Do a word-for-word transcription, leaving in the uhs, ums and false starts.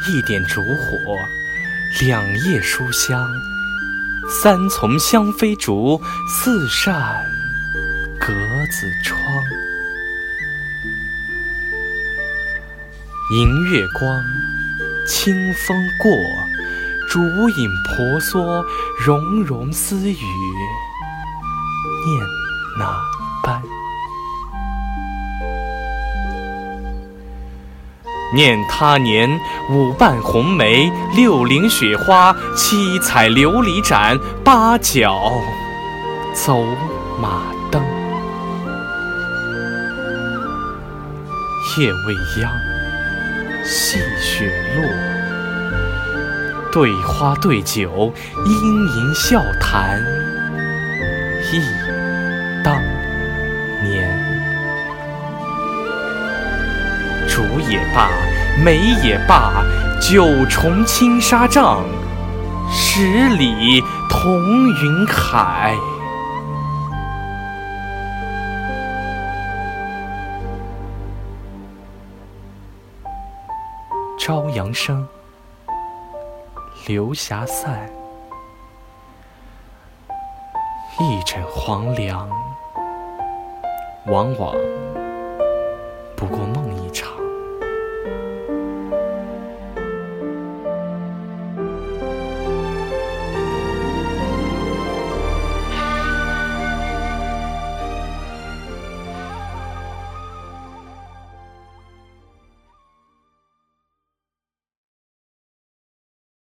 一点烛火，两叶书香，三丛香妃竹，四扇格子窗。迎月光，清风过，烛影婆娑，融融私语，念那般。念他年五瓣红梅，六龄雪花，七彩琉璃盏，八角走马灯。夜未央，细雪落，对花对酒，莺莺笑谈忆当年。烛也罢，梅也罢，九重青纱帐，十里同云海。朝阳生，流霞散，一枕黄粱，往往不过